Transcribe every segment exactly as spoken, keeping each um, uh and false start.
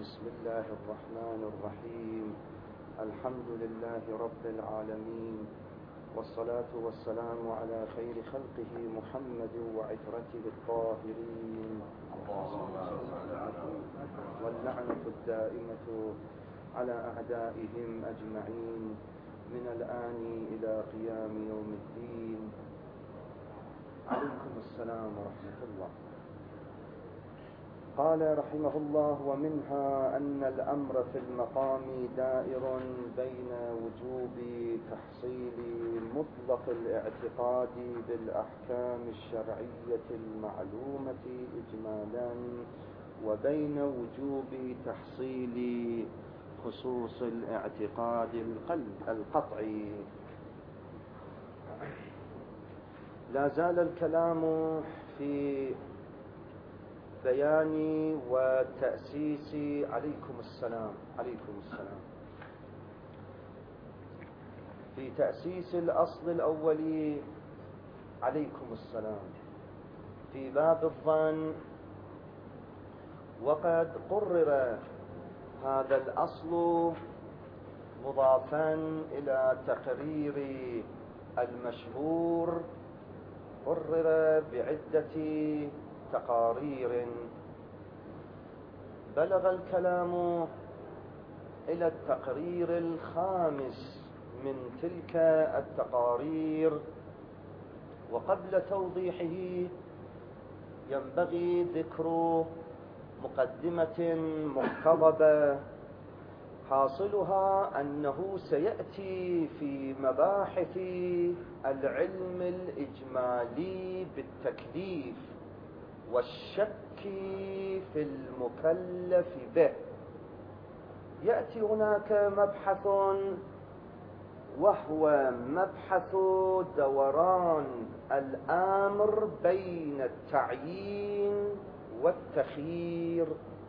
بسم الله الرحمن الرحيم. الحمد لله رب العالمين، والصلاة والسلام على خير خلقه محمد وعترته الطاهرين، واللعنة الدائمة على أعدائهم أجمعين من الآن إلى قيام يوم الدين. عليكم السلام ورحمة الله. قال رحمه الله: ومنها أن الأمر في المقام دائر بين وجوب تحصيل مطلق الاعتقاد بالأحكام الشرعية المعلومة إجمالا، وبين وجوب تحصيل خصوص الاعتقاد القطعي. لا زال الكلام في بيان وتأسيس عليكم السلام عليكم السلام في تأسيس الأصل الأولي عليكم السلام في باب الظن. وقد قرر هذا الأصل مضافا إلى تقرير المشهور، قرر بعدة تقارير. بلغ الكلام إلى التقرير الخامس من تلك التقارير، وقبل توضيحه ينبغي ذكر مقدمة مقتضبة، حاصلها أنه سيأتي في مباحث العلم الإجمالي بالتكليف والشك في المكلف به، يأتي هناك مبحث وهو مبحث دوران الأمر بين التعيين والتخيير.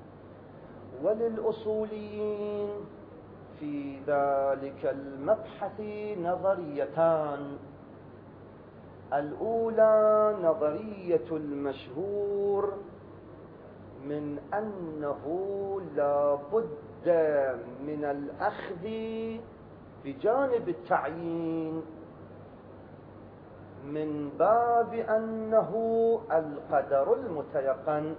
وللأصوليين في ذلك المبحث نظريتان: الأولى نظرية المشهور من أنه لا بد من الأخذ بجانب التعيين من باب أنه القدر المتيقن.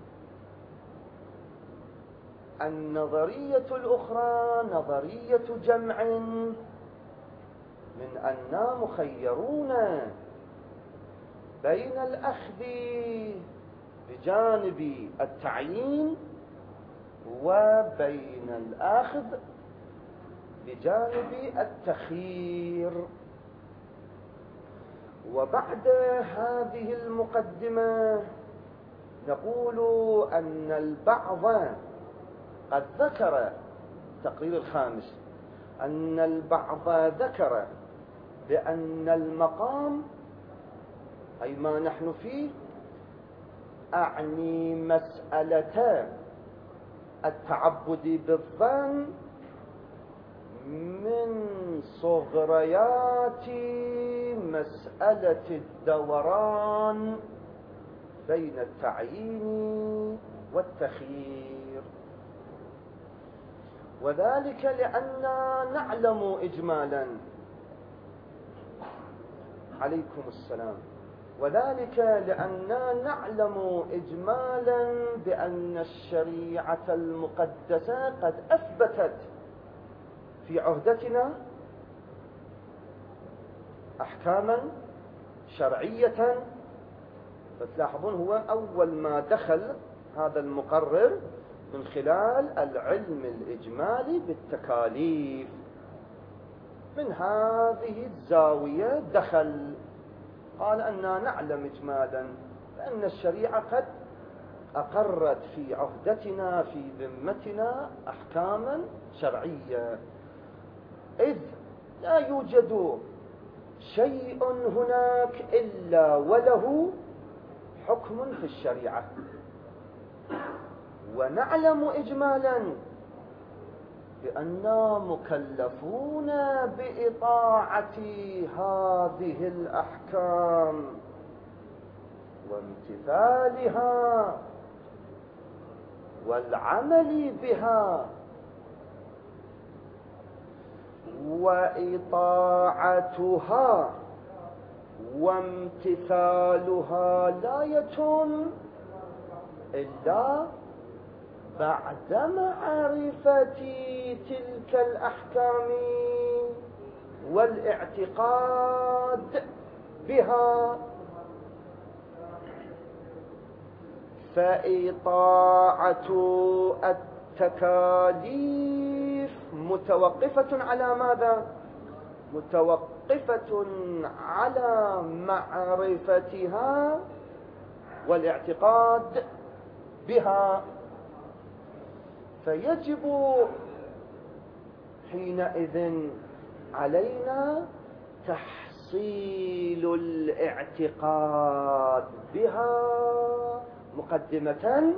النظرية الأخرى نظرية جمع من أننا مخيرون بين الأخذ بجانب التعيين وبين الأخذ بجانب التخيير. وبعد هذه المقدمة نقول أن البعض قد ذكر التقرير الخامس أن البعض ذكر بأن المقام، أي ما نحن فيه، أعني مسألة التعبد بالظن من صغريات مسألة الدوران بين التعيين والتخيير، وذلك لأننا نعلم إجمالا عليكم السلام وذلك لأننا نعلم إجمالا بأن الشريعة المقدسة قد أثبتت في عهدتنا أحكاما شرعية. فتلاحظون هو أول ما دخل هذا المقرر من خلال العلم الإجمالي بالتكاليف، من هذه الزاوية دخل، قال أننا نعلم إجمالا بأن الشريعة قد أقرت في عهدتنا في ذمتنا أحكاما شرعية، إذ لا يوجد شيء هناك إلا وله حكم في الشريعة. ونعلم إجمالا بأننا مكلفون بإطاعة هذه الأحكام وامتثالها، والعمل بها، وإطاعتها وامتثالها لا يتم إلا بعد معرفة تلك الأحكام والاعتقاد بها. فإطاعة التكاليف متوقفة على ماذا؟ متوقفة على معرفتها والاعتقاد بها. فيجب حينئذ علينا تحصيل الاعتقاد بها مقدمة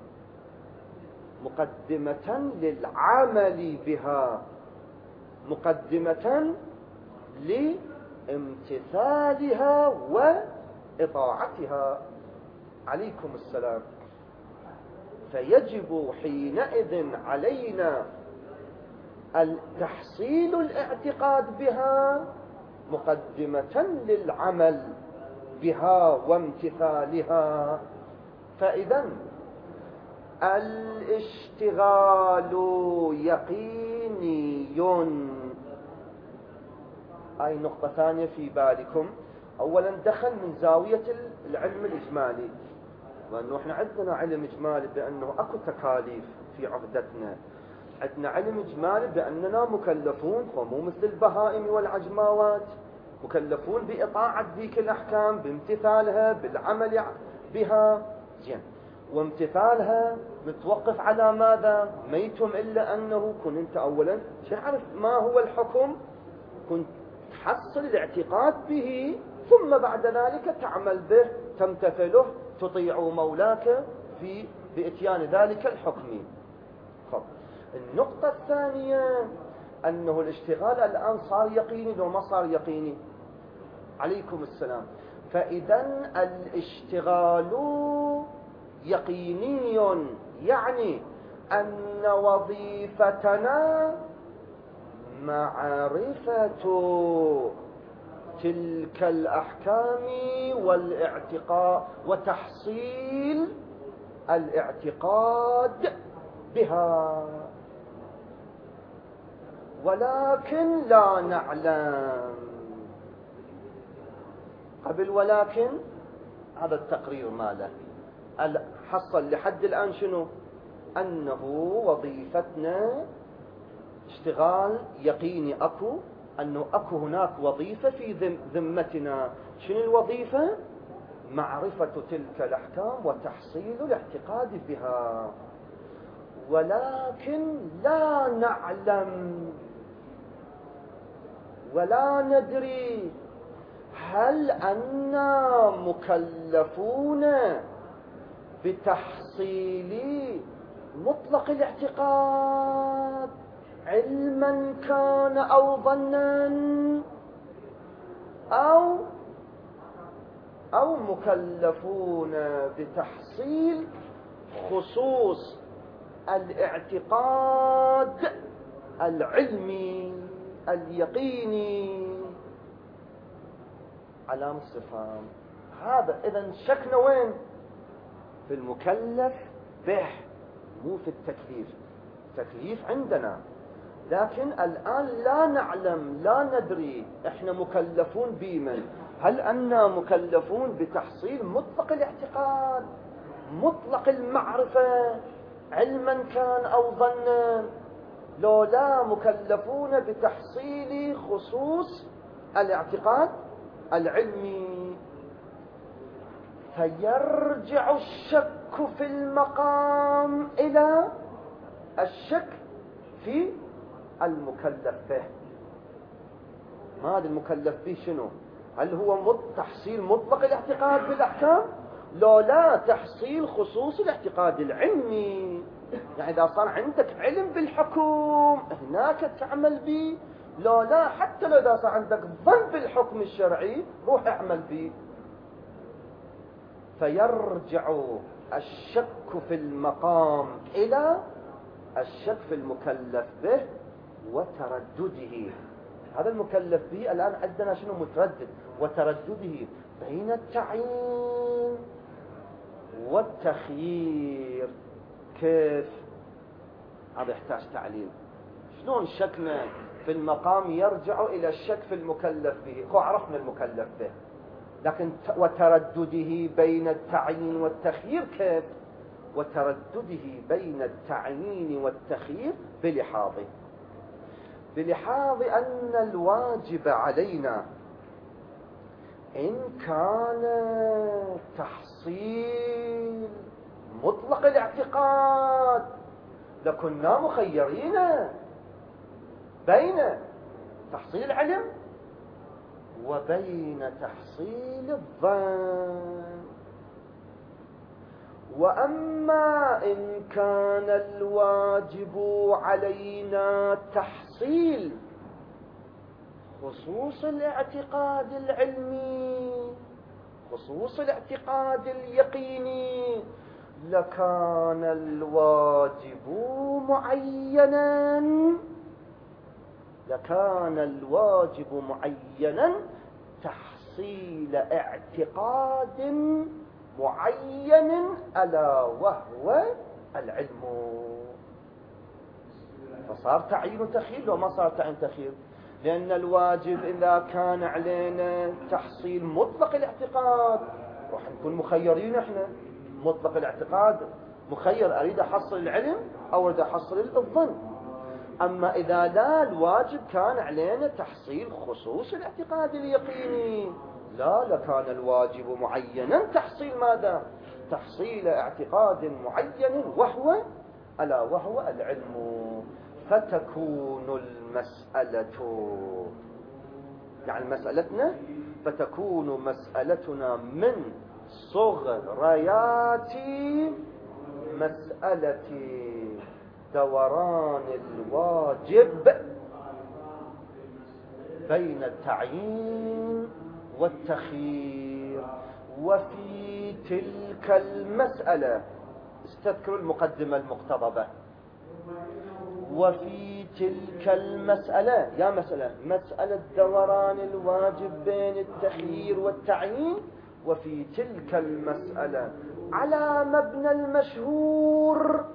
مقدمة للعمل بها، مقدمة لامتثالها وإطاعتها. عليكم السلام. فيجب حينئذ علينا تحصيل الاعتقاد بها مقدمة للعمل بها وامتثالها. فإذا الاشتغال يقيني. هاي نقطة ثانية في بالكم. أولا دخل من زاوية العلم الإجمالي، وأنه إحنا عندنا علم إجمالي بأنه أكو تكاليف في عهدتنا، عندنا علم إجمالي بأننا مكلفون، ومو مثل البهائم والعجماوات، مكلفون بإطاعة ذيك الأحكام، بامتثالها، بالعمل بها. زين، وامتثالها متوقف على ماذا؟ ما يتم إلا أنه كن أنت أولا تعرف ما هو الحكم، كنت تحصل الاعتقاد به، ثم بعد ذلك تعمل به، تمتثله، تطيع مولاك في بإتيان ذلك الحكم. خب. النقطة الثانية أنه الاشتغال الآن صار يقيني لو ما صار يقيني؟ عليكم السلام. فإذا الاشتغال يقيني، يعني أن وظيفتنا معرفة تلك الأحكام والاعتقاد وتحصيل الاعتقاد بها، ولكن لا نعلم. قبل ولكن هذا التقرير ماله حصل لحد الآن شنو؟ أنه وظيفتنا اشتغال يقيني أكو، أنه أكو هناك وظيفة في ذمتنا. شنو الوظيفة؟ معرفة تلك الأحكام وتحصيل الاعتقاد بها، ولكن لا نعلم ولا ندري هل أننا مكلفون بتحصيل مطلق الاعتقاد علما كان أو ظنا، أو أو مكلفون بتحصيل خصوص الاعتقاد العلمي اليقيني. علامة استفهام. هذا إذن شكنا وين؟ في المكلف به، مو في التكليف. التكليف عندنا، لكن الآن لا نعلم لا ندري إحنا مكلفون بمن. هل أننا مكلفون بتحصيل مطلق الاعتقاد، مطلق المعرفة، علما كان أو ظنا، لو لا مكلفون بتحصيل خصوص الاعتقاد العلمي. فيرجع الشك في المقام إلى الشك في المكلف به. ما هذا المكلف به شنو؟ هل هو تحصيل مطلق الاعتقاد بالأحكام؟ لو لا تحصيل خصوص الاعتقاد العلمي. يعني إذا صار عندك علم بالحكم هناك تعمل به، لو لا حتى لو إذا صار عندك ظن بالحكم الشرعي روح اعمل به. فيرجع الشك في المقام إلى الشك في المكلف به وتردده. هذا المكلف به الآن عندنا شنو؟ متردد، وتردده بين التعيين والتخيير. كيف؟ هذا يحتاج تعليل. شلون شكنا في المقام يرجع إلى الشك في المكلف به؟ هو عرفنا المكلف به، لكن وتردده بين التعيين والتخيير كيف؟ وتردده بين التعيين والتخيير بلحاظ بلحاظ أن الواجب علينا إن كان تحصيل مطلق الاعتقاد لكنا مخيرين بين تحصيل العلم وبين تحصيل الظن. وأما إن كان الواجب علينا تحصيل خصوص الاعتقاد العلمي، خصوص الاعتقاد اليقيني، لكان الواجب معينا لكان الواجب معينا تحصيل اعتقاد معين ألا وهو العلم. فصار تعيين وتخيير وما صار تعيين تخيير، لأن الواجب إذا كان علينا تحصيل مطلق الاعتقاد راح نكون مخيرين. احنا مطلق الاعتقاد مخير، أريد أحصل العلم أو أريد أحصل الظن. أما إذا لا، الواجب كان علينا تحصيل خصوص الاعتقاد اليقيني، لا لكان الواجب معينا تحصيل ماذا؟ تحصيل اعتقاد معين وهو ألا وهو العلم. فتكون المسألة يعني مسألتنا فتكون مسألتنا من صغريات مسألة دوران الواجب بين التعيين والتخيير. وفي تلك المسألة استذكروا المقدمة المقتضبة. وفي تلك المسألة يا مسألة مسألة دوران الواجب بين التخيير والتعيين، وفي تلك المسألة على مبنى المشهور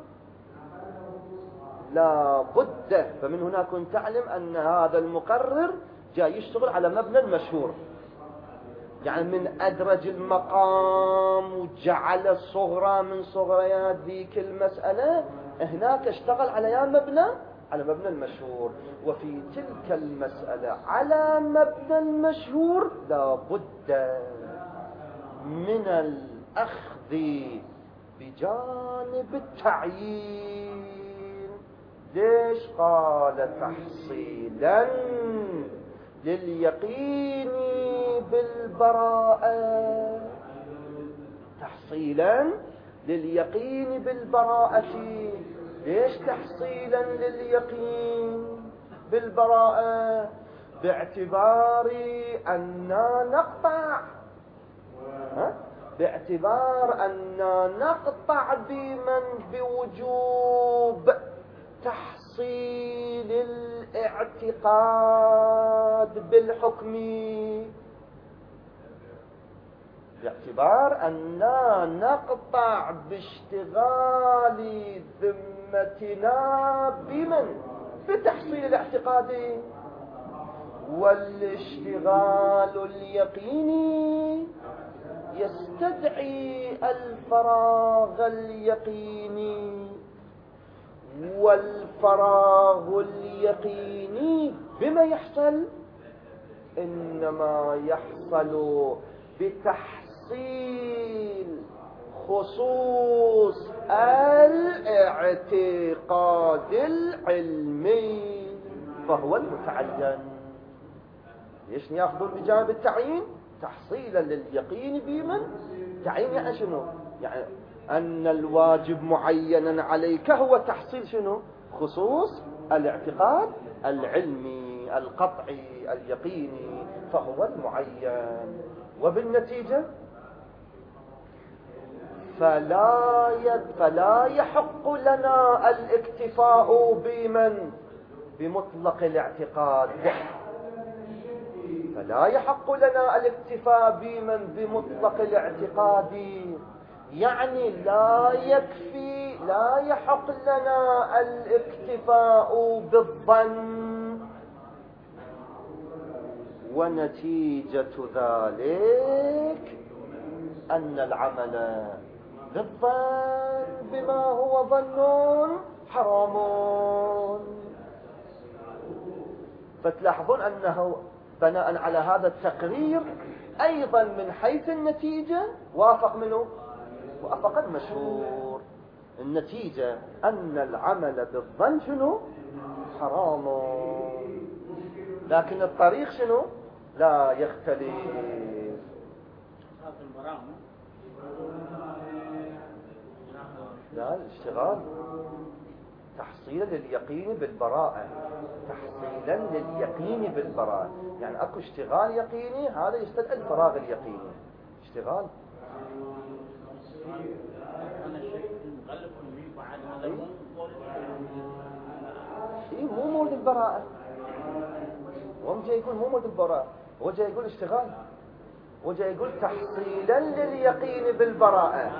لا بد. فمن هنا كنت تعلم أن هذا المقرر جاي يشتغل على مبنى المشهور، يعني من أدرج المقام وجعل صغرى من صغريات ذيك المسألة، هناك اشتغل على يا مبنى على مبنى المشهور. وفي تلك المسألة على مبنى المشهور لا بد من الأخذ بجانب التعيين. ليش؟ قال تحصيلا لليقين بالبراءة، تحصيلا لليقين بالبراءة. ليش تحصيلا لليقين بالبراءة؟ باعتبار أننا نقطع ها؟ باعتبار أننا نقطع بمن بوجوب تحصيل الاعتقاد بالحكم، باعتبار أننا نقطع باشتغال ذمتنا بمن بتحصيل الاعتقاد. والاشتغال اليقيني يستدعي الفراغ اليقيني، والفراغ اليقيني بما يحصل؟ إنما يحصل بتحصيل خصوص الاعتقاد العلمي، فهو المتعين. ليش ياخذون بجانب التعيين؟ تحصيلا لليقين بمن؟ تعيين يعني شنو؟ يعني أن الواجب معينا عليك هو تحصيل شنو؟ خصوص الاعتقاد العلمي القطعي اليقيني، فهو المعين. وبالنتيجة فلا يد فلا يحق لنا الاكتفاء بمن بمطلق الاعتقاد فلا يحق لنا الاكتفاء بمن بمطلق الاعتقاد، يعني لا يكفي لا يحق لنا الاكتفاء بالظن، ونتيجة ذلك أن العمل بالظن بما هو ظن حرام. فتلاحظون أنه بناء على هذا التقرير أيضا من حيث النتيجة وافق منه وافق المشهور. النتيجة أن العمل بالظن شنو؟ حرام، لكن الطريق شنو؟ لا يختلف. لا، الاشتغال تحصيلا لليقين بالبراءة، تحصيلا لليقين بالبراءة، يعني اكو اشتغال يقيني هذا يستدعي الفراغ اليقيني. اشتغال اي مو مولد البراءة، هو جاي يقول مو مولد البراءة، هو جاي يقول اشتغال، هو جاي يقول تحصيلا لليقين بالبراءة.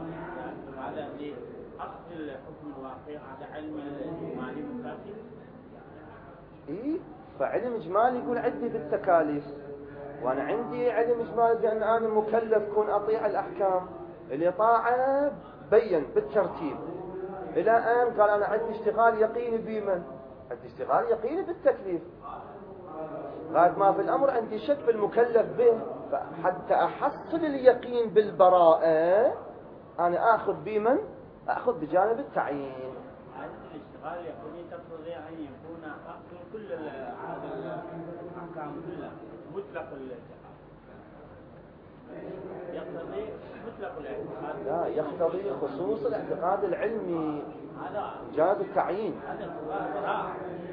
أخذ الحكم الواقع على علم الإجمالي مكافي. إيه، فعلم إجمالي يقول عندي بالتكاليف، وأنا عندي علم إجمالي بأن أنا مكلف كون أطيع الأحكام. الإطاعة بين بالترتيب إلى أن قال أنا عندي اشتغال يقيني بمن؟ عندي اشتغال يقيني بالتكليف، غاية ما في الأمر عندي شك بالمكلف به، فحتى أحصل اليقين بالبراءة أنا آخذ بمن؟ أخذ بجانب التعيين. عادة الاشتغال يقولي تقتضي أن يكون أخذ كل الأحكام كلها مطلق الاعتقاد، يقتضي مطلق الاعتقاد. لا، يقتضي خصوص الاعتقاد العلمي جانب التعيين. هذا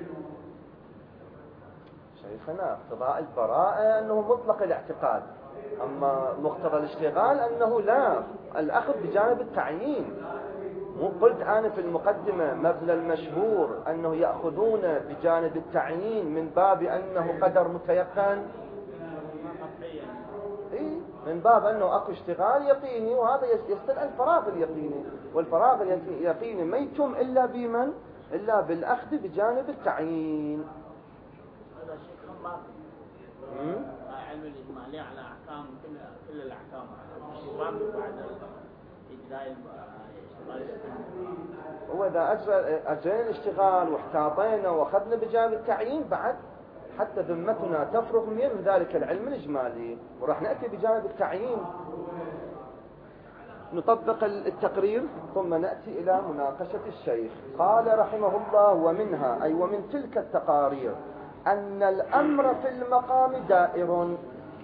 شيخنا اقتضاء البراءة أنه مطلق الاعتقاد، أما مقتضى الاشتغال أنه لا، الأخذ بجانب التعيين. مو قلت أنا في المقدمة مبنى المشهور أنه يأخذون بجانب التعيين من باب أنه قدر متيقن، إيه؟ من باب أنه أكو اشتغال يقيني، وهذا يستدعي الفراغ اليقيني، والفراغ اليقيني ما يتم إلا بمن؟ إلا بالأخذ بجانب التعيين. هذا شيء خمار علم الإجمالي على أحكام كل كل الأحكام بعد إجراء هو إذا أجرى أجرينا الاشتغال واحتاطينا وأخذنا بجانب التعيين بعد حتى ذمتنا تفرغ من ذلك العلم الإجمالي، وراح نأتي بجانب التعيين نطبق التقرير ثم نأتي إلى مناقشة الشيخ. قال رحمه الله: ومنها أي ومن تلك التقارير أن الأمر في المقام دائر.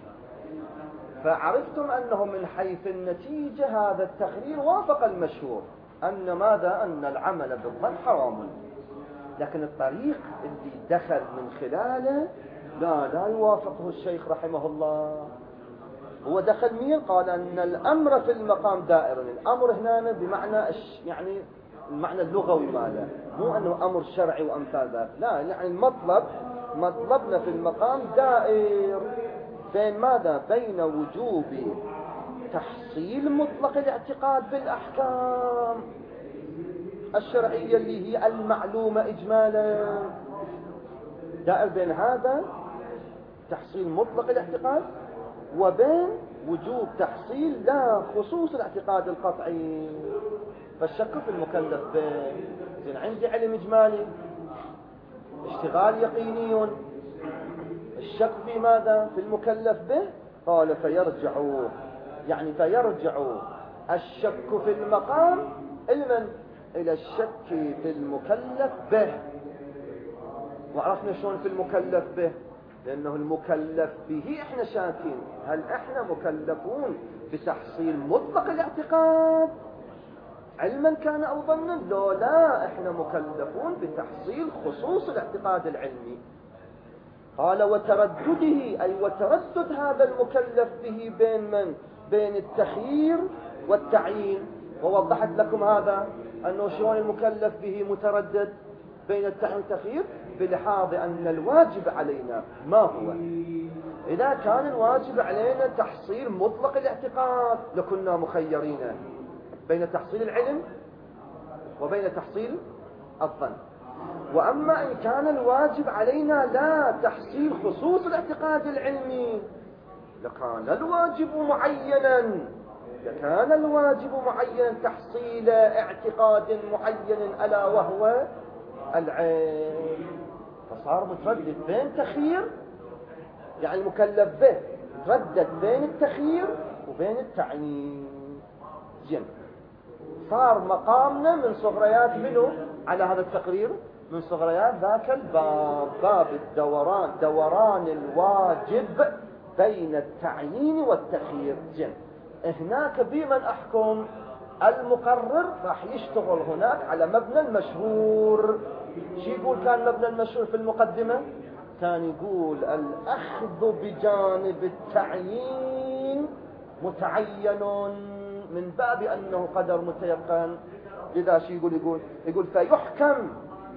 فعرفتم أنه من حيث النتيجة هذا التقرير وافق المشهور أن ماذا؟ أن العمل بالظن حرام، لكن الطريق اللي دخل من خلاله لا لا يوافقه الشيخ رحمه الله. هو دخل مين؟ قال أن الأمر في المقام دائر. الأمر هنا بمعنى يعني المعنى اللغوي ماله، مو أنه أمر شرعي وأمثال ذلك، لا، يعني المطلب مطلبنا في المقام دائر بين ماذا؟ بين وجوب تحصيل مطلق الاعتقاد بالأحكام الشرعية اللي هي المعلومة إجمالا، دائر بين هذا تحصيل مطلق الاعتقاد وبين وجوب تحصيل لا خصوص الاعتقاد القطعي. فالشك في المكلف به، زين عندي علم إجمالي، اشتغال يقيني، الشك في ماذا؟ في المكلف به. قال فيرجع يعني فيرجع الشك في المقام إلى إلى الشك في المكلف به. وعرفنا شلون في المكلف به، لأنه المكلف به احنا شاكين، هل احنا مكلفون بتحصيل مطلق الاعتقاد علما كان أو ظنا؟ لا لا، احنا مكلفون بتحصيل خصوص الاعتقاد العلمي. قال وتردده أي وتردد هذا المكلف به بين من؟ بين التخيير والتعيين. ووضحت لكم هذا أنه شلون المكلف به متردد بين التعيين والتخيير بلحاظ أن الواجب علينا ما هو. إذا كان الواجب علينا تحصيل مطلق الاعتقاد لكنا مخيرين بين تحصيل العلم وبين تحصيل الظن. وأما إن كان الواجب علينا لا تحصيل خصوص الاعتقاد العلمي لكان الواجب معينا لكان الواجب معينا تحصيل اعتقاد معين ألا وهو العلم. فصار متردد بين تخيير، يعني مكلف به تردد بين التخيير وبين التعيين. زين، صار مقامنا من صغريات منه على هذا التقرير من صغريات ذاك الباب، باب الدوران، دوران الواجب بين التعيين والتخيير. زين، هناك بمن أحكم المقرر راح يشتغل هناك على مبنى المشهور. شي يقول كان مبنى المشهور في المقدمة؟ كان يقول الأخذ بجانب التعيين متعين من باب أنه قدر متيقن. لذا شي يقول يقول يقول فيحكم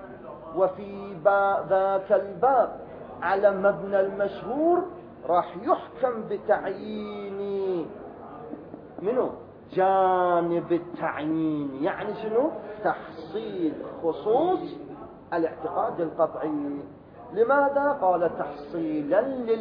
وفي ذاك الباب على مبنى المشهور راح يحكم بتعيين منه جانب التعيين، يعني شنو؟ تحصيل خصوص الاعتقاد القطعي. لماذا؟ قال تحصيلا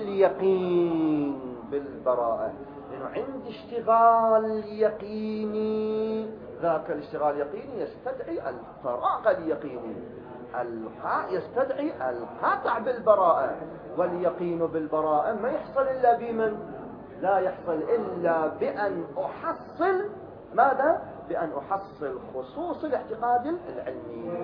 لليقين بالبراءة، لأنه عند اشتغال يقيني ذاك الاشتغال اليقيني يستدعي الفراغ اليقيني، القاء يستدعي القطع بالبراءة، واليقين بالبراءة ما يحصل إلا بمن؟ لا يحصل إلا بأن أحصل ماذا؟ بأن أحصل خصوص الاعتقاد العلمي.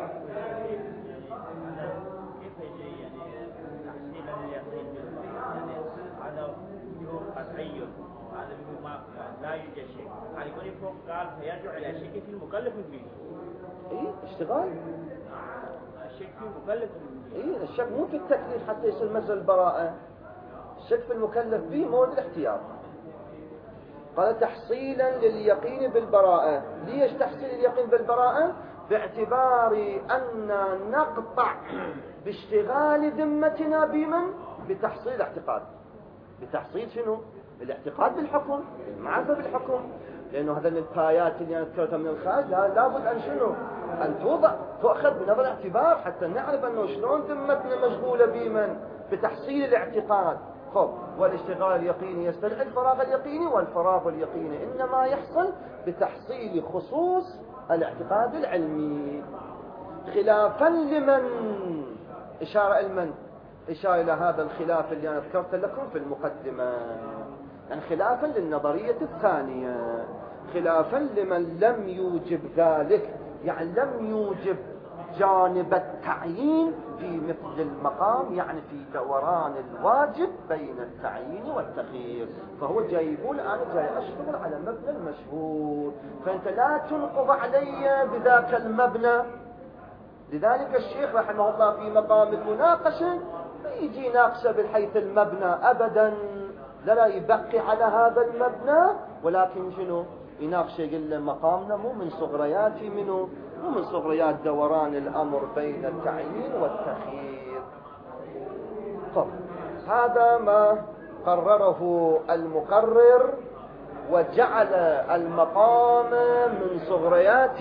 كيف يجي يعني تحصيل اليقين بالبراءة؟ يعني هذا وجوه قطعي، هذا ما لا يوجد شيء، يعني يكون فوق قال فيرجع إلى شيء في المكلف به. إيه اشتغال الشك في مكلف. إيه الشك مو في التكليف حتى يصير مثل البراءة، الشك في المكلف به مورد الاحتياط. قال تحصيلا لليقين بالبراءة. ليش تحصيل اليقين بالبراءة؟ باعتبار أن نقطع باشتغال ذمتنا بمن؟ بتحصيل الاعتقاد. بتحصيل شنو؟ الاعتقاد بالحكم، المعرفة بالحكم. لأنه هذا الآيات اللي أنا ذكرتها من الخارج لابد أن شنو؟ أن توضع تؤخذ بنظر الاعتبار حتى نعرف أنه شلون ذمتنا مشغولة بمن؟ بتحصيل الاعتقاد. خب، والاشتغال اليقيني يستدعي الفراغ اليقيني، والفراغ اليقيني إنما يحصل بتحصيل خصوص الاعتقاد العلمي. خلافا لمن؟ إشارة المن؟ إشارة إلى هذا الخلاف اللي أنا ذكرت لكم في المقدمة، يعني خلافا للنظرية الثانية، خلافا لمن لم يوجب ذلك، يعني لم يوجب جانب التعيين في مثل المقام، يعني في دوران الواجب بين التعيين والتخيير. فهو جاي يقول أنا جاي أشتغل على مبنى المشهور، فأنت لا تنقض علي بذاك المبنى. لذلك الشيخ رحمه الله في مقام المناقشة ما يجي يناقشه بالحيث المبنى أبدا، لا يبقي على هذا المبنى، ولكن شنو يناقشه؟ يقول له مقامنا مو من صغرياتي منه، مو من صغريات دوران الأمر بين التعيين والتخيير. طب هذا ما قرره المقرر، وجعل المقام من صغريات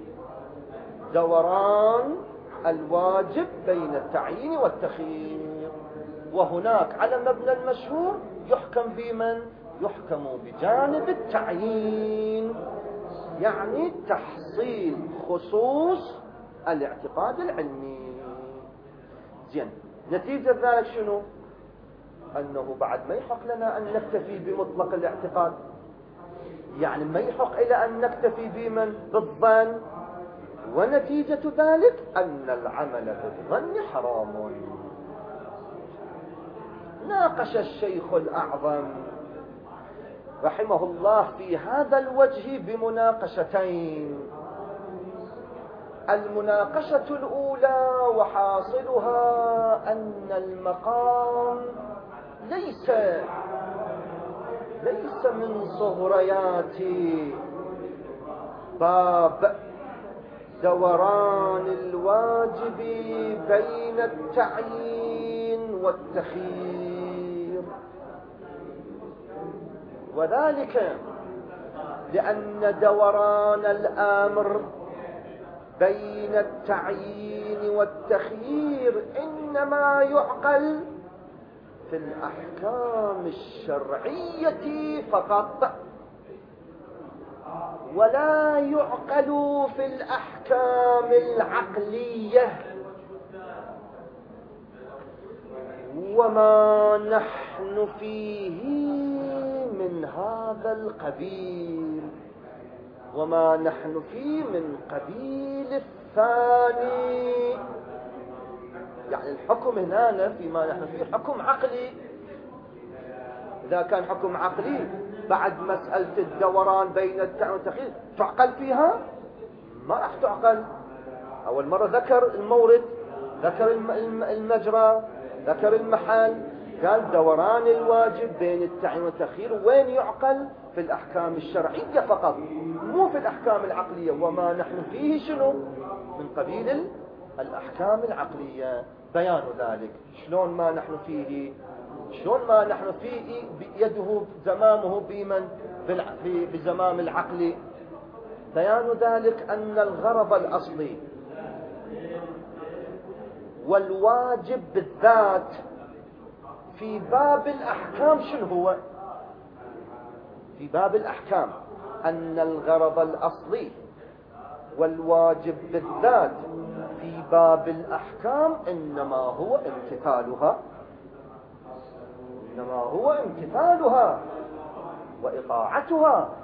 دوران الواجب بين التعيين والتخيير. وهناك على مبنى المشهور يحكم بمن؟ يحكم بجانب التعيين، يعني تحصيل خصوص الاعتقاد العلمي. زين، نتيجة ذلك شنو؟ أنه بعد ما يحق لنا أن نكتفي بمطلق الاعتقاد، يعني ما يحق إلى أن نكتفي بمن؟ بالظن. ونتيجة ذلك أن العمل بالظن حرام. ناقش الشيخ الأعظم رحمه الله في هذا الوجه بمناقشتين. المناقشة الأولى وحاصلها أن المقام ليس ليس من صغريات باب دوران الواجب بين التعيين والتخيير، وذلك لأن دوران الأمر بين التعيين والتخيير إنما يعقل في الأحكام الشرعية فقط، ولا يعقل في الأحكام العقلية. وما نحن فيه من هذا القبيل، وما نحن فيه من قبيل الثاني. يعني الحكم هنا فيما نحن فيه حكم عقلي. إذا كان حكم عقلي بعد مسألة الدوران بين التعيين والتخيير تعقل فيها؟ ما راح تعقل. أول مرة ذكر المورد، ذكر المجرى، ذكر المحل، قال دوران الواجب بين التعيين والتخيير وين يعقل؟ في الأحكام الشرعية فقط، مو في الأحكام العقلية. وما نحن فيه شنو؟ من قبيل الأحكام العقلية. بيان ذلك شلون ما نحن فيه، شلون ما نحن فيه يده زمامه بمن بزمام العقل. بيان ذلك أن الغرض الأصلي والواجب بالذات في باب الأحكام شنو هو؟ في باب الأحكام أن الغرض الأصلي والواجب بالذات في باب الأحكام إنما هو امتثالها، إنما هو امتثالها وإطاعتها.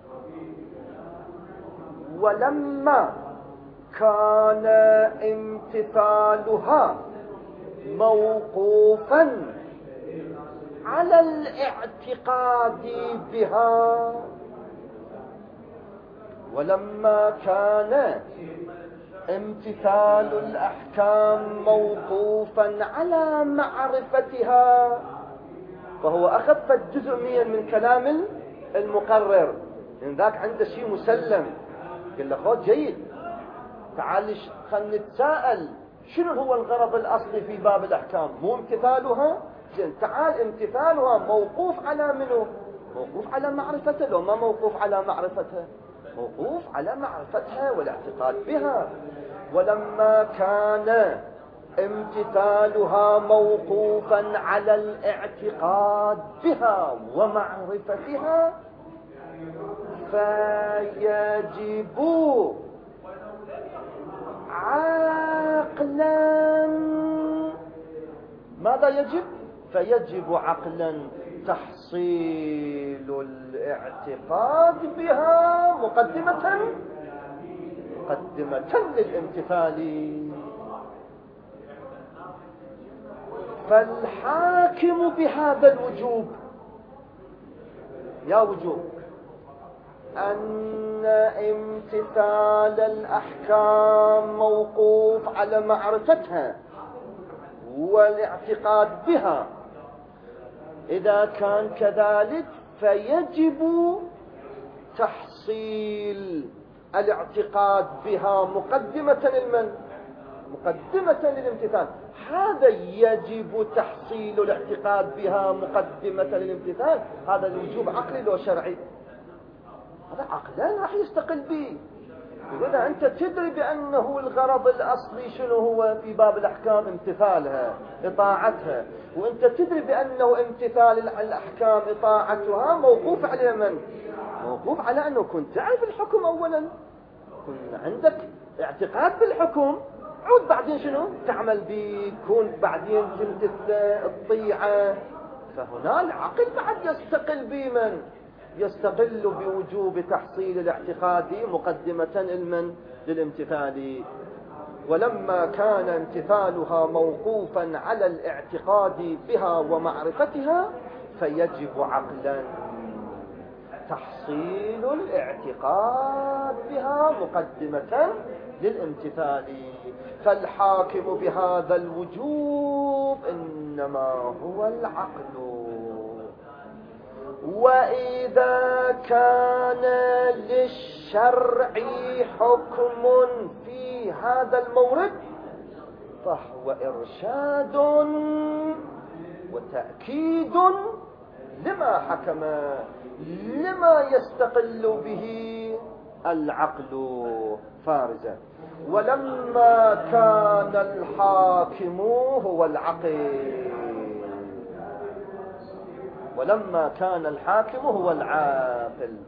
ولما كان امتثالها موقوفا على الاعتقاد بها، ولما كان امتثال الأحكام موقوفا على معرفتها، فهو أخذ جزء من كلام المقرر، من ذاك عنده شيء مسلم. قال له خذ جيد، تعال خلنا نتساءل شنو هو الغرض الأصلي في باب الأحكام؟ مو امتثالها؟ تعال امتثالها موقوف على منه؟ موقوف على معرفتها. لو ما موقوف على معرفتها، موقوف على معرفتها والاعتقاد بها. ولما كان امتثالها موقوفا على الاعتقاد بها ومعرفتها، فيجب عقلا، ماذا يجب؟ فيجب عقلا تحصيل الاعتقاد بها مقدمة مقدمة للامتثال. فالحاكم بهذا الوجوب، يا وجوب أن امتثال الأحكام موقوف على معرفتها والاعتقاد بها، إذا كان كذلك فيجب تحصيل الاعتقاد بها مقدمة لمن؟ مقدمة للامتثال. هذا يجب تحصيل الاعتقاد بها مقدمة للامتثال، هذا الوجوب عقلي لو شرعي؟ هذا عقلا راح يستقل به. إذا أنت تدري بأنه الغرض الأصلي شنو هو في باب الأحكام؟ امتثالها، إطاعتها، وأنت تدري بأنه امتثال الأحكام إطاعتها موقوف على من؟ موقوف على أنه كنت تعرف الحكم أولا، كنت عندك اعتقاد بالحكم، عود بعدين شنو تعمل به، كون بعدين تمتثل تطيعه. فهنا العقل بعد يستقل بمن؟ يستقل بوجوب تحصيل الاعتقاد مقدمة المن؟ للامتثال. ولما كان امتثالها موقوفا على الاعتقاد بها ومعرفتها، فيجب عقلا تحصيل الاعتقاد بها مقدمة للامتثال. فالحاكم بهذا الوجوب إنما هو العقل. وإذا كان للشرع شرعي حكم في هذا المورد فهو إرشاد وتأكيد لما حكم، لما يستقل به العقل فارزا. ولما كان الحاكم هو العقل ولما كان الحاكم هو العاقل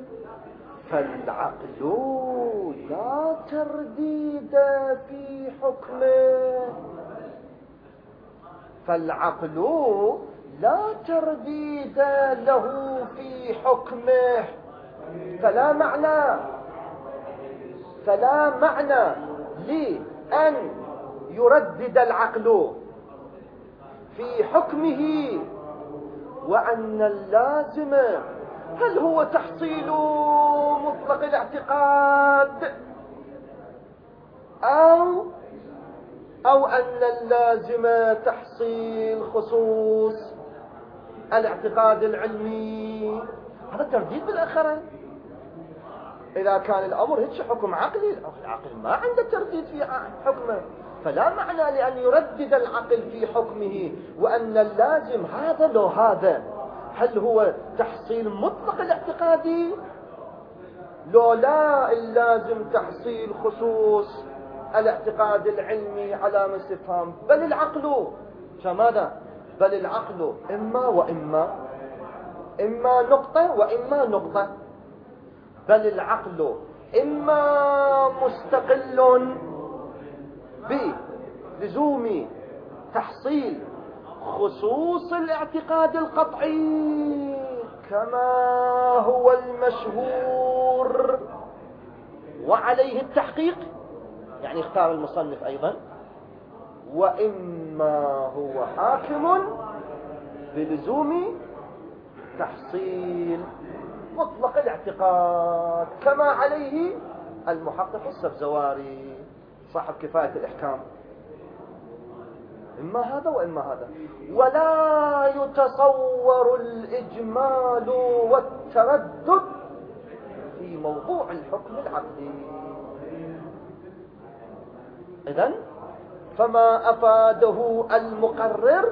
فالعقل لا ترديد في حكمه فالعقل لا ترديد له في حكمه فلا معنى فلا معنى لأن يردد العقل في حكمه وأن اللازم هل هو تحصيل مطلق الاعتقاد أو أو أن اللازم تحصيل خصوص الاعتقاد العلمي. هذا ترديد بالآخرة. إذا كان الأمر هيك حكم عقلي، العقل ما عنده ترديد في حكمه، فلا معنى لأن يردد العقل في حكمه وأن اللازم هذا لو هذا هل هو تحصيل مطلق الاعتقادي لو لا اللازم تحصيل خصوص الاعتقاد العلمي على ما استفهام. بل العقل ماذا؟ بل العقل إما وإما إما نقطة وإما نقطة. بل العقل إما مستقل بلزوم تحصيل خصوص الاعتقاد القطعي كما هو المشهور وعليه التحقيق، يعني اختار المصنف أيضا، وإما هو حاكم بلزوم تحصيل مطلق الاعتقاد كما عليه المحقق السبزواري صاحب كفاية الإحكام. إما هذا وإما هذا. ولا يتصور الإجمال والتردد في موضوع الحكم العقلي. إذن فما أفاده المقرر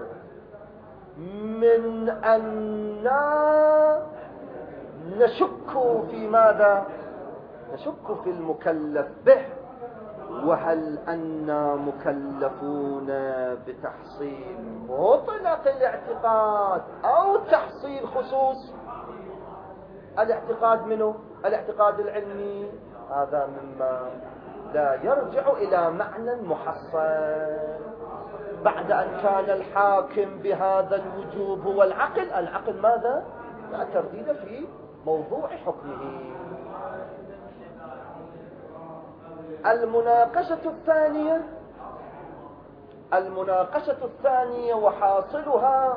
من أننا نشك في ماذا؟ نشك في المكلف به، وهل أننا مكلفون بتحصيل مطلق الاعتقاد أو تحصيل خصوص الاعتقاد منه الاعتقاد العلمي؟ هذا مما لا يرجع إلى معنى محصل. بعد أن كان الحاكم بهذا الوجوب هو العقل، العقل ماذا؟ لا ترديد في موضوع حكمه. المناقشة الثانية المناقشة الثانية وحاصلها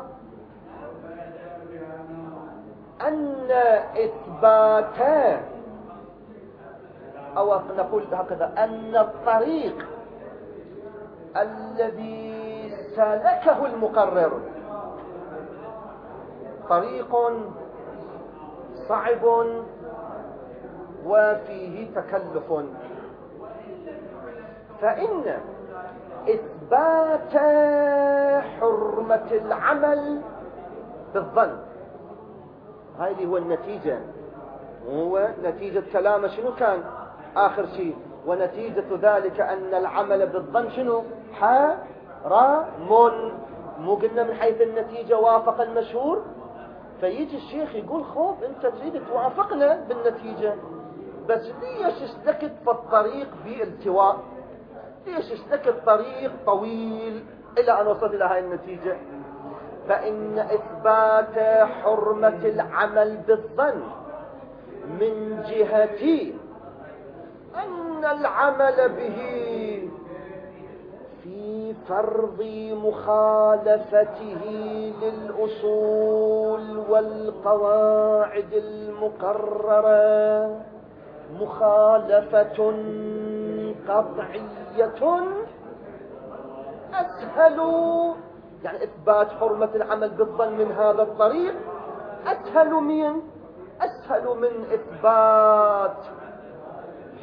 أن إثبات أو نقول هكذا أن الطريق الذي سلكه المقرر طريق صعب وفيه تكلف، فإن إثبات حرمة العمل بالظن، هاي اللي هو النتيجة، هو نتيجة كلامه شنو كان آخر شيء؟ ونتيجة ذلك أن العمل بالظن شنو؟ حرام. مو قلنا من حيث النتيجة وافق المشهور؟ فيجي الشيخ يقول خوف انت تريد توافقنا بالنتيجة، بس ليش سلكت في الطريق بالتواء؟ ليش سلكت طريق طويل إلى أن وصلت إلى هاي النتيجة؟ فإن إثبات حرمة العمل بالظن من جهة أن العمل به في فرض مخالفته للأصول والقواعد المقررة مخالفة قطعية أسهل، يعني إثبات حرمة العمل بالظن من هذا الطريق أسهل من أسهل من إثبات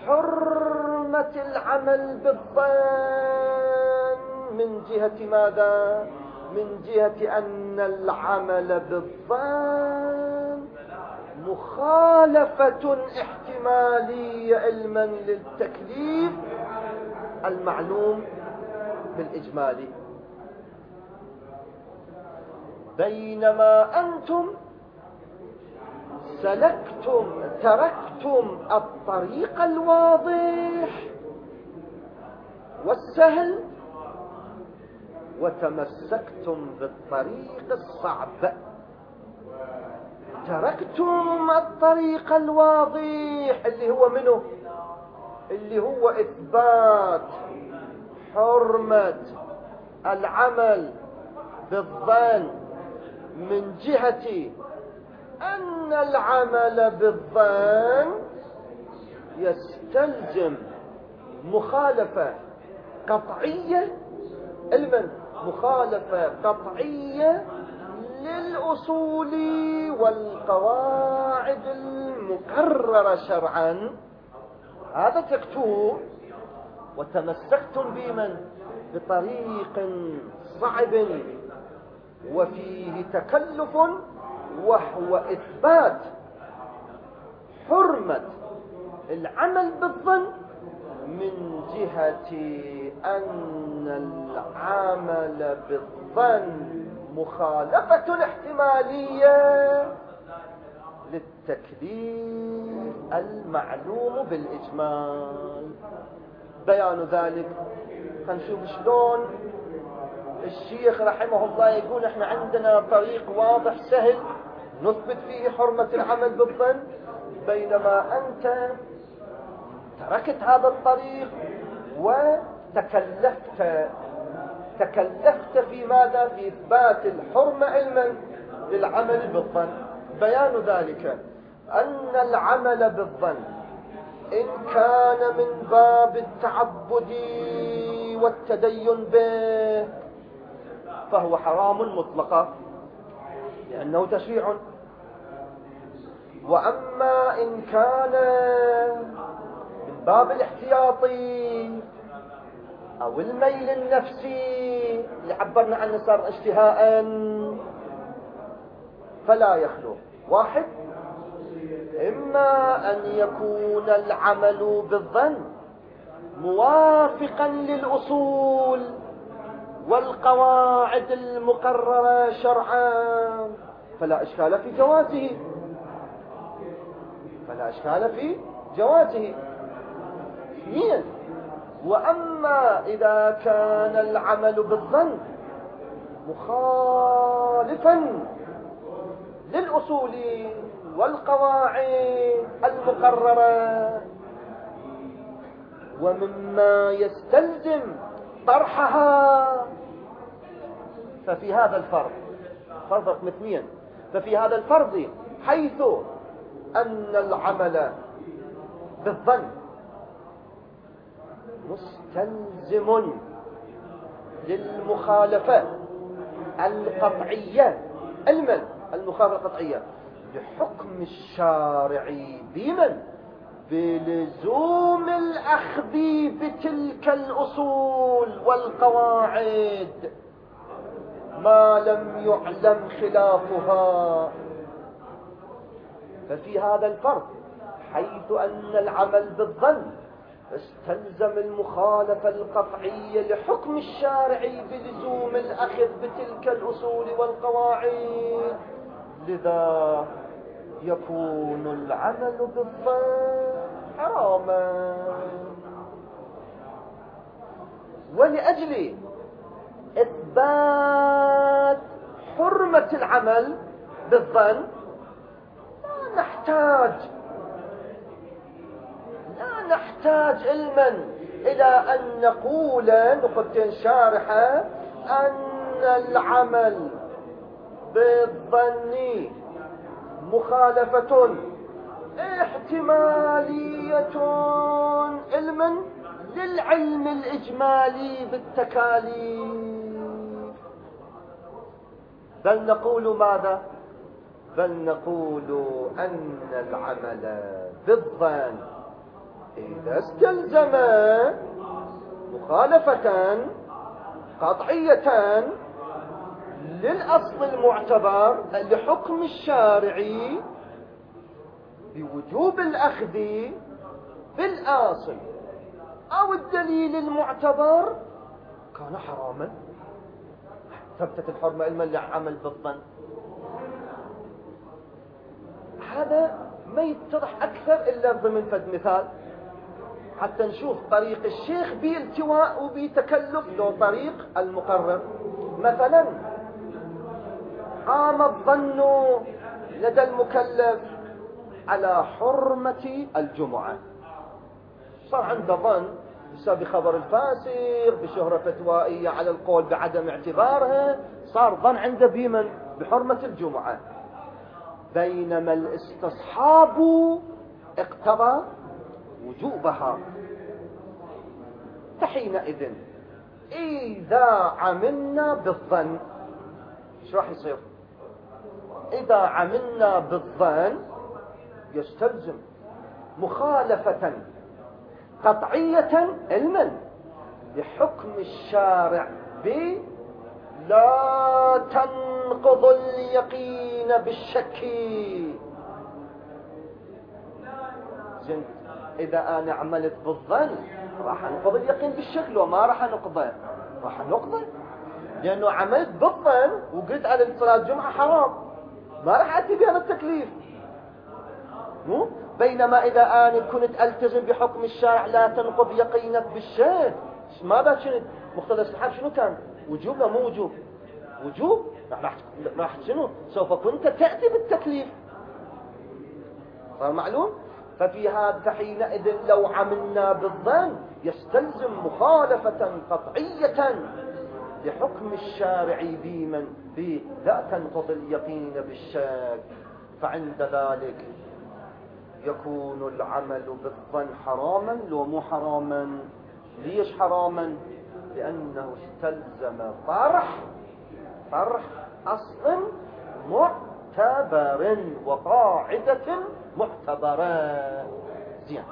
حرمة العمل بالظن من جهة ماذا؟ من جهة أن العمل بالظن مخالفة احتمالية علما للتكليف المعلوم بالإجمالي، بينما أنتم سلكتم تركتم الطريق الواضح والسهل وتمسكتم بالطريق الصعب. تركتم الطريق الواضح اللي هو منه؟ اللي هو إثبات حرمة العمل بالظن من جهة أن العمل بالظن يستلزم مخالفة قطعية علما، مخالفة قطعية للأصول والقواعد المقررة شرعا. هذا تكتوب وتمسكتم بمن؟ بطريق صعب وفيه تكلف، وهو إثبات حرمة العمل بالظن من جهة أن العمل بالظن مخالفة احتمالية للتكليف المعلوم بالإجمال. بيان ذلك هنشوف شلون الشيخ رحمه الله يقول احنا عندنا طريق واضح سهل نثبت فيه حرمة العمل بالظن، بينما أنت تركت هذا الطريق وتكلفت تكلفت في ماذا؟ في إثبات الحرمة علما للعمل بالظن. بيان ذلك أن العمل بالظن إن كان من باب التعبد والتدين به فهو حرام مطلقا لأنه تشريع، وأما إن كان من باب الاحتياطي أو الميل النفسي اللي عبرنا عنه صار اشتهاء فلا يخلو واحد: إما أن يكون العمل بالظن موافقا للأصول والقواعد المقررة شرعا فلا إشكال في جوازه فلا إشكال في جوازه اثنين. وأما إذا كان العمل بالظن مخالفا للأصول والقواعد المقررة ومما يستلزم طرحها، ففي هذا الفرض فرض رقم اثنين ففي هذا الفرض حيث أن العمل بالظن مستلزم للمخالفة القطعية علما، المخالفة القطعية لحكم الشارع بمن؟ بلزوم الأخذ بتلك الأصول والقواعد ما لم يعلم خلافها. ففي هذا الفرض حيث أن العمل بالظن استلزم المخالفة القطعية لحكم الشارع بلزوم الأخذ بتلك الأصول والقواعد، لذا يكون العمل بالظن حراما. ولأجل إثبات حرمة العمل بالظن لا نحتاج لا نحتاج علما إلى أن نقول نقطتين شارحة أن العمل بالظن مخالفة احتمالية علما للعلم الإجمالي بالتكاليف، بل نقول ماذا؟ بل نقول أن العمل بالظن إذا استلزم مخالفة قطعية للأصل المعتبر لحكم الشارع بوجوب الأخذ بالأصل أو الدليل المعتبر كان حراما، ثبتت الحرمة علما لعمل بالظن. هذا ما يتضح أكثر إلا ضمن فد مثال حتى نشوف طريق الشيخ بالتواء وبتكلف لو طريق المقرر. مثلا قام الظن لدى المكلف على حرمة الجمعة، صار عنده ظن بسبب خبر الفاسق بشهرة فتوائية على القول بعدم اعتبارها، صار ظن عنده بمن بحرمة الجمعة، بينما الاستصحاب اقتضى وجوبها. فحينئذ إذا عملنا بالظن شو راح يصير؟ إذا عملنا بالظن يستلزم مخالفة قطعية علما لحكم الشارع ب لا تنقض اليقين بالشك. زين، إذا أنا عملت بالظن راح أنقض اليقين بالشك لو ما راح نقضه؟ راح نقضه، لأنه عملت بالظن وقلت على صلاة الجمعة حرام، ما راح أتي بهذا التكليف. مو بينما إذا أنا كنت ألتزم بحكم الشارع لا تنقض يقينك بالشك، ماذا كنت مقتضى السحاب؟ شنو كان؟ وجوب لا مو وجوب؟ وجوب. راح راح شنو سوف كنت تأتي بالتكليف، صار معلوم. ففي هذا فحينئذ لو عملنا بالظن يستلزم مخالفة قطعية لحكم الشارع بمن به لا تنقض اليقين بالشك، فعند ذلك يكون العمل بالظن حراما لو مو حراما؟ ليش حراما؟ لأنه استلزم طرح طرح أصل معتبر وقاعدة معتبرة. زين،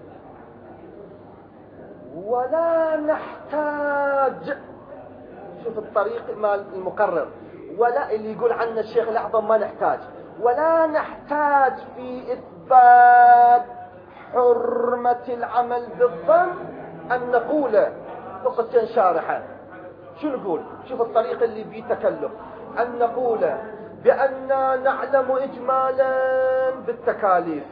ولا نحتاج، شوف الطريق مال المقرر، ولا اللي يقول عنه الشيخ الأعظم ما نحتاج، ولا نحتاج في إثبات حرمة العمل بالظن أن نقول نقطتين شارحة. شو نقول؟ شوف الطريق اللي بيه تكلف، أن نقول بأننا نعلم إجمالا بالتكاليف،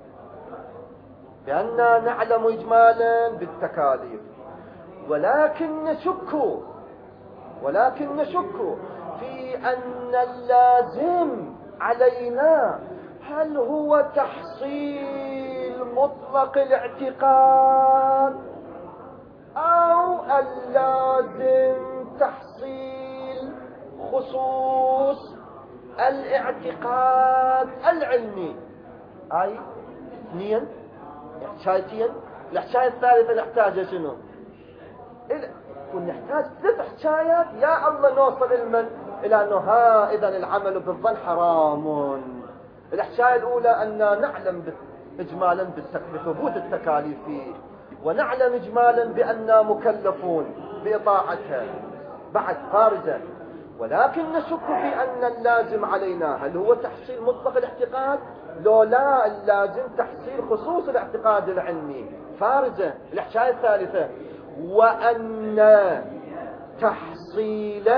بأننا نعلم إجمالا بالتكاليف، ولكن نشك ولكن نشك في أن اللازم علينا هل هو تحصيل مطلق الاعتقاد أو اللازم تحصيل خصوص الاعتقاد العلمي. هاي اثنين حكايتين. الحكاية الثالثة نحتاجها شنو؟ ونحتاج ثلاث حكايات يا الله نوصل المن إلى أنه ها إذن العمل بالظن حرام. الحكاية الأولى أن نعلم إجمالا بثبوت التكاليف فيه، ونعلم إجمالا بأننا مكلفون بإطاعتها بعد خارجة، ولكن نشك في أن اللازم علينا هل هو تحصيل مطلق الاعتقاد لو لا اللازم تحصيل خصوص الاعتقاد العلمي فارجة. الحكاية الثالثة وأن تحصيل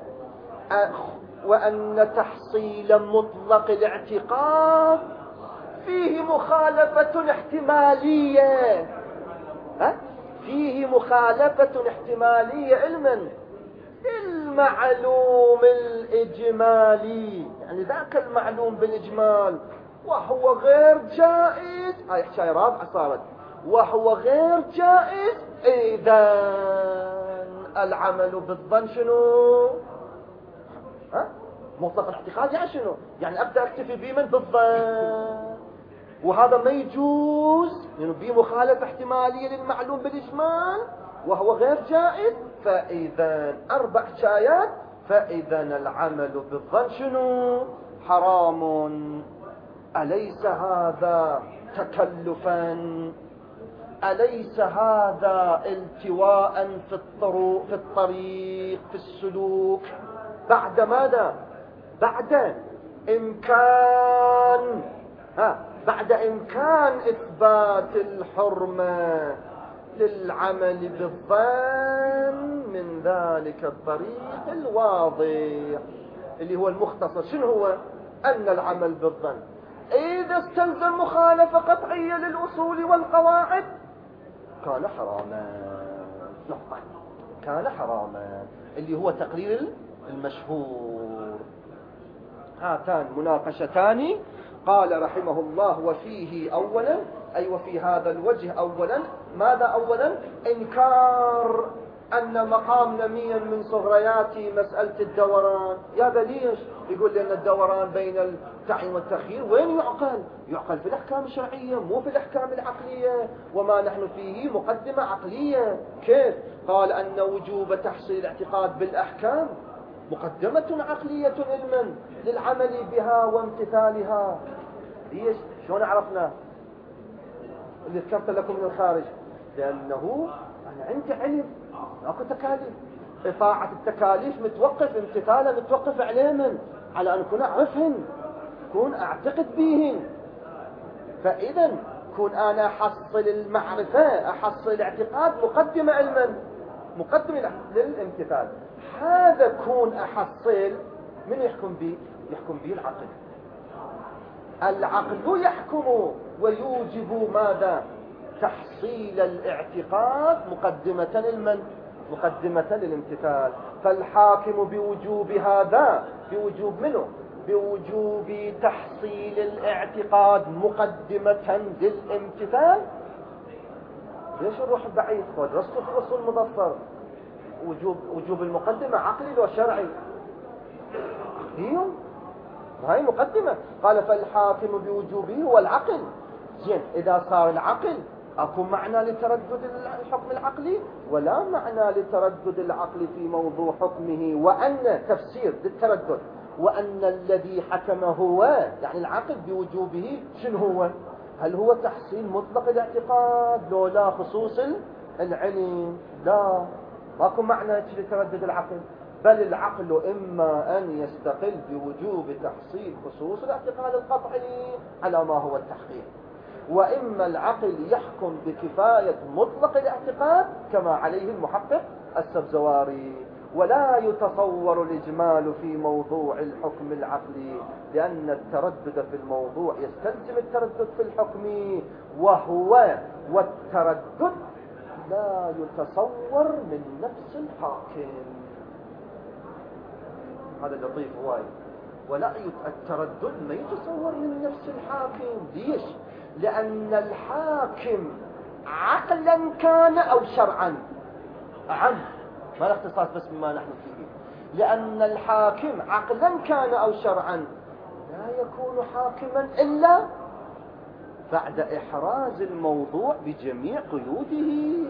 وأن تحصيل مطلق الاعتقاد فيه مخالفة احتمالية، ها؟ فيه مخالفة احتمالية علما المعلوم الإجمالي، يعني ذاك المعلوم بالإجمال وهو غير جائز. هاي حكاية رابعة صارت، وهو غير جائز. إذا العمل بالظن شنو؟ ها؟ مطلق الاعتقاد يعني شنو؟ يعني أبدأ أكتفي بمن بالظن، وهذا ما يجوز لأنه يعني بمخالفة احتمالية للمعلوم بالإجمال وهو غير جائز. فإذا أربع حكايات، فإذا العمل بالظن شنو؟ حرام. أليس هذا تكلفا؟ أليس هذا التواء في الطرق في الطريق في السلوك بعد ماذا؟ بعد إمكان ها بعد إمكان إثبات الحرمة للعمل بالظن من ذلك الطريق الواضح اللي هو المختصر. شنو هو؟ أن العمل بالظن إذا استلزم مخالفة قطعية للأصول والقواعد كان حراما. نقطة. كان حراما اللي هو تقرير المشهور. هاتان مناقشتان. قال رحمه الله وفيه أولا أي وفي هذا الوجه أولا ماذا؟ أولا إنكار أن مقام نميا من صغريات مسألة الدوران. يا ليش؟ يقول لأن الدوران بين التعيين والتخيير وين يعقل؟ يعقل في الأحكام الشرعية مو في الأحكام العقلية، وما نحن فيه مقدمة عقلية. كيف؟ قال أن وجوب تحصيل الاعتقاد بالأحكام مقدمة عقلية علما للعمل بها وامتثالها. ليش؟ شلون عرفنا اللي ذكرت لكم من الخارج؟ لأنه أنا عندي علم اكو تكاليف. إطاعة التكاليف متوقف، امتثالها متوقف عليهم على أن أكون أعرفهن، كون أعتقد بهن. فإذا كون أنا أحصل المعرفة أحصل الاعتقاد مقدمة علما مقدمة للامتثال. هذا كون أحصل من يحكم به؟ يحكم به العقل. العقل يحكم ويوجب ماذا؟ تحصيل الاعتقاد مقدمة لمن؟ مقدمة للامتثال. فالحاكم بوجوب هذا بوجوب منه؟ بوجوب تحصيل الاعتقاد مقدمة للامتثال. ليش نروح بعيد؟ ودرسته في الأصول المظفر. وجوب وجوب المقدمة عقلي وشرعي. عقلي هاي مقدمة. قال فالحاكم بوجوبه هو العقل. زين إذا صار العقل أكو معنى لتردد الحكم العقلي ولا معنى لتردد العقل في موضوع حكمه، وأن تفسير للتردد وأن الذي حكم هو يعني العقل بوجوبه شنو هو؟ هل هو تحصيل مطلق الاعتقاد لو لا خصوص العلم؟ لا، ماكو معنى لتردد العقل، بل العقل إما أن يستقل بوجوب تحصيل خصوص الاعتقاد القطعي على ما هو التحقيق، وإما العقل يحكم بكفاية مطلق الاعتقاد كما عليه المحقق السبزواري. ولا يتصور الإجمال في موضوع الحكم العقلي، لأن التردد في الموضوع يستلزم التردد في الحكم، وهو والتردد لا يتصور من نفس الحاكم. هذا لطيف هواي. ولا التردد ما يتصور من نفس الحاكم. ليش؟ لأن الحاكم عقلا كان أو شرعا أعم، ما الاختصاص بس بما نحن فيه. لأن الحاكم عقلا كان أو شرعا لا يكون حاكما إلا بعد إحراز الموضوع بجميع قيوده.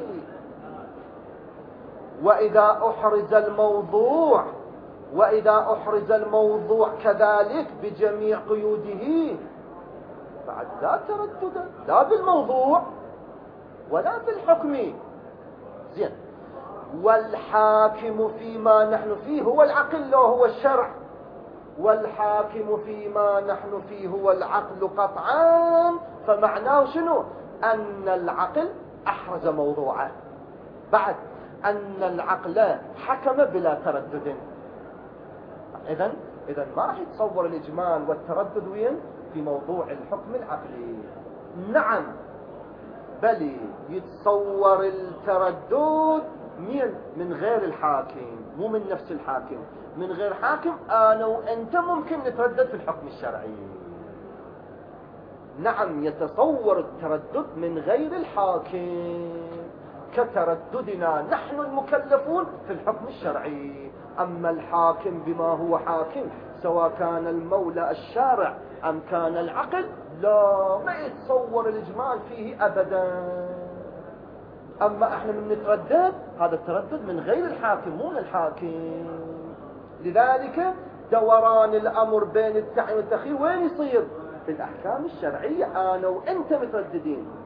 وإذا أحرز الموضوع وإذا أحرز الموضوع كذلك بجميع قيوده بعد لا تردد لا بالموضوع ولا بالحكم. زين. والحاكم فيما نحن فيه هو العقل وهو الشرع، والحاكم فيما نحن فيه هو العقل قطعا. فمعناه شنو؟ أن العقل أحرز موضوعه بعد أن العقل حكم بلا تردد. إذن إذن ما راح يتصور الإجمال والتردد وين؟ في موضوع الحكم العقلي. نعم، بل يتصور التردد من من غير الحاكم، مو من نفس الحاكم، من غير حاكم. أنا وأنت ممكن نتردد في الحكم الشرعي. نعم، يتصور التردد من غير الحاكم كترددنا نحن المكلفون في الحكم الشرعي. أما الحاكم بما هو حاكم سواء كان المولى الشارع أم كان العقل لا، ما يتصور الإجمال فيه أبدا. أما احنا من نتردد هذا التردد من غير الحاكم مو من الحاكم. لذلك دوران الأمر بين التعيين والتخيير وين يصير؟ في الأحكام الشرعية. أنا وأنت مترددين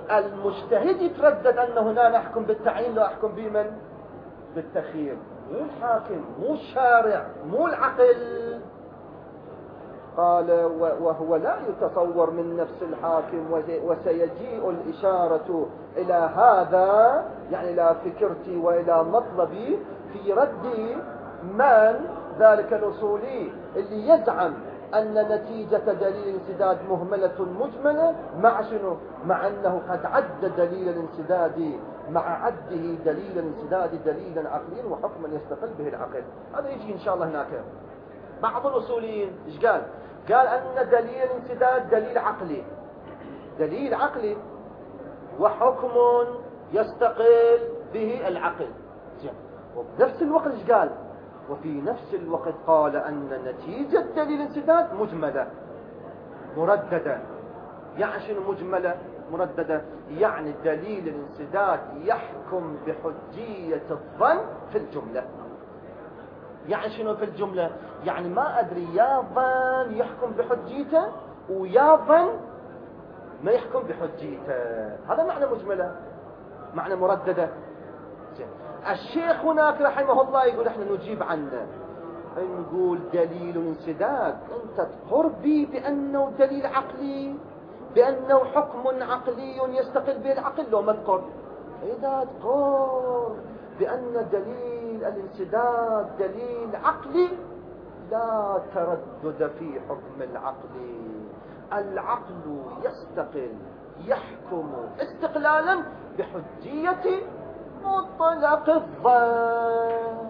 المجتهد يتردد أن هنا نحكم بالتعيين لا أحكم بمن؟ بالتخيير. مو الحاكم، مو الشارع، مو العقل. قال وهو لا يتصور من نفس الحاكم، وسيجيء الإشارة إلى هذا، يعني إلى فكرتي وإلى مطلبي في رد من ذلك الأصولي اللي يزعم أن نتيجة دليل الانسداد مهملة مجملة، مع شنو؟ مع أنه قد عد دليل الانسداد، مع عده دليل الانسداد دليلا عقليا وحكما يستقل به العقل. هذا يجي إن شاء الله هناك. بعض الأصوليين إيش قال؟ قال أن دليل الانسداد دليل عقلي، دليل عقلي وحكم يستقل به العقل. وبنفس الوقت إيش قال؟ وفي نفس الوقت قال أن نتيجة دليل الانسداد مجملة مرددة. يعني شنو مجملة مرددة؟ يعني دليل الانسداد يحكم بحجية الظن في الجملة. يعني شنو في الجملة؟ يعني ما أدري يا ظن يحكم بحجيته ويا ظن ما يحكم بحجيته. هذا معنى مجملة، معنى مرددة. الشيخ هناك رحمه الله يقول احنا نجيب عنه، نقول دليل الانسداد انت تقر بي بأنه دليل عقلي، بأنه حكم عقلي يستقل به العقل، لو ما تقر. إذا تقر بأن دليل الانسداد دليل عقلي لا تردد في حكم العقل، العقل يستقل يحكم استقلالا بحجية مطلق الظن،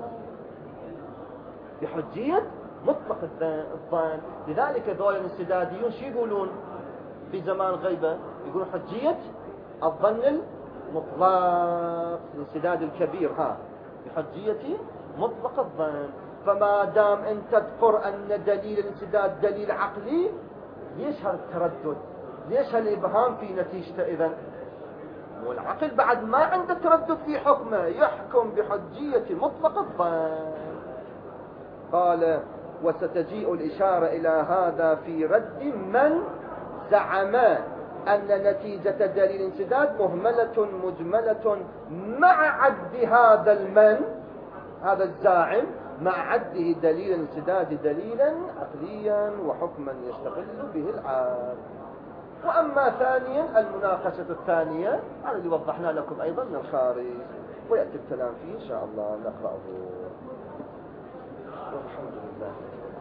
بحجية مطلق الظن. لذلك ذول الانسداديون شو يقولون في زمان غيبة؟ يقولون حجية الظن المطلق، الانسداد الكبير ها بحجية مطلق الظن. فما دام انت تقر ان دليل الانسداد دليل عقلي، ليش هالتردد؟ ليش هالابهام في نتيجته؟ اذن والعقل بعد ما عنده تردد في حكمه، يحكم بحجية مطلق الظن. قال وستجيء الإشارة إلى هذا في رد من زعم أن نتيجة دليل الانسداد مهملة مجملة، مع عد هذا المن، هذا الزاعم، مع عده دليل الانسداد دليلا عقليا وحكما يستقل به العقل. وأما ثانيا المناقشة الثانية، هذا اللي وضحنا لكم أيضا من الخارج، ويأتي الكلام فيه إن شاء الله نقرأه. والحمد لله.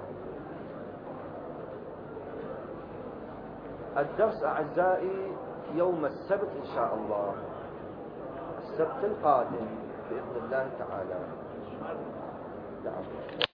الدرس أعزائي يوم السبت إن شاء الله، السبت القادم بإذن الله تعالى. نعم.